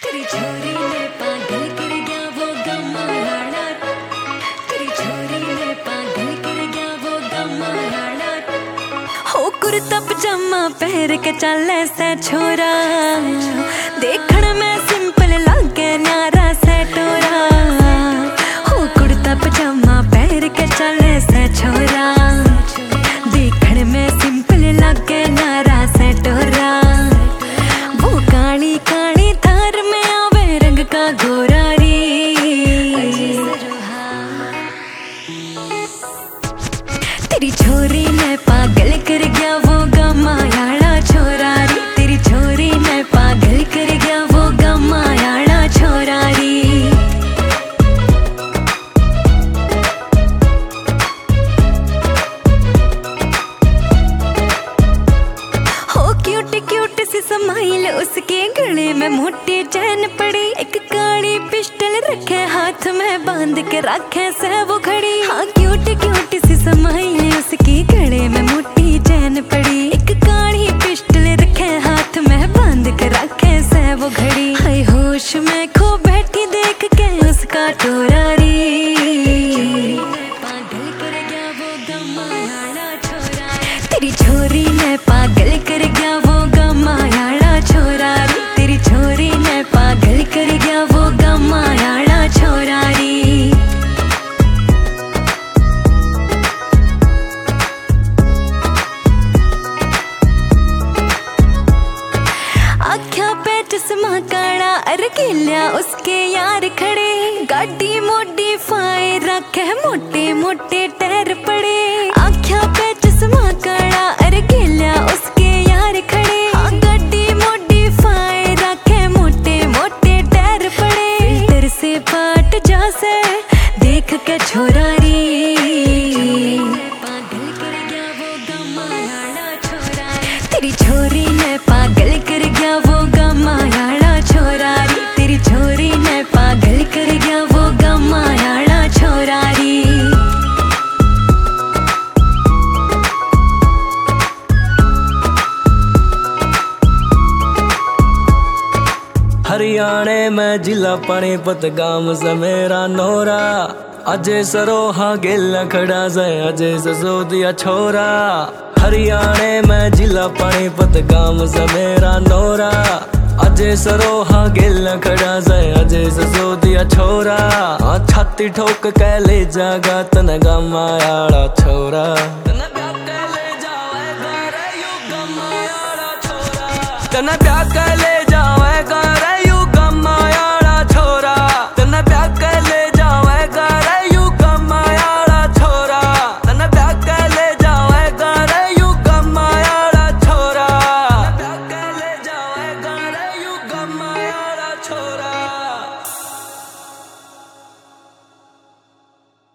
तेरी छोरी ने पागल कर गया वो गमायाना, तेरी छोरी ने पागल कर गया वो गमायाना। हो कुर्ता पजामा पहन के चले से छोरा, देखण में सिंपल लागे न्यारा से टोरा। हो कुर्ता पजामा पहन के चले से छोरा, देखण में सिंपल लागे न्यारा से टोरा। वो काली काली थार में आवे रंग का गोरा री, तेरी छोरी ने पागल कर गया वो गमायाना छोरा री, तेरी छोरी ने पागल कर गया वो गमायाना छोरा री। हो क्यूट क्यूट सी स्माइल उसके गले में मोटी चैन पड़ी, एक काली पिस्टल रखे हाथ में बांध के रखे से वो खड़ी। हाँ क्यूट क्यूट सी स्माइल उसके गले में मोटी चैन पड़ी, एक काली पिस्टल रखे हाथ में बांध के रखे से वो घड़ी। हाय होश में खो बैठी देख के उसका टोरा री, पागल कर गया वो गमायाना छोरा, तेरी छोरी ने पागल कर गया वो गमायाना छोरा री, तेरी छोरी ने पागल कर गया वो गमायाना छोरा री। आख्या पे चश्मा काड़ा अरकेलिया उसके यार खड़े, गाड़ी मॉडिफाई रखे मोटे मोटे टायर पड़े। आख्या पे चश्मा काड़ा अरकेलिया उसके यार खड़े, हाँ गाड़ी मॉडिफाई रखे मोटे मोटे टायर पड़े। फिल्टर से पाट जा से देख के छोरा री, पागल कर गया वो गमायाना छोरा, तेरी छोरी ने पागल कर गया वो गमायाना छोरा री, तेरी छोरी ने पागल कर गया वो गमायाना छोरा री। हरियाणे में जिला पानीपत गांव से मेरा नोरा, अजय सरोहा गेला खड़ा से अजय ससोदिया छोरा। हरियाणे में जिला पानीपत गांव से मेरा नोरा, अजय सरोहा गेला खड़ा से अजय ससोदिया छोरा। छाती ठोक के ले जागा तन गमायाड़ा छोरा, तन प्यार के ले जाओ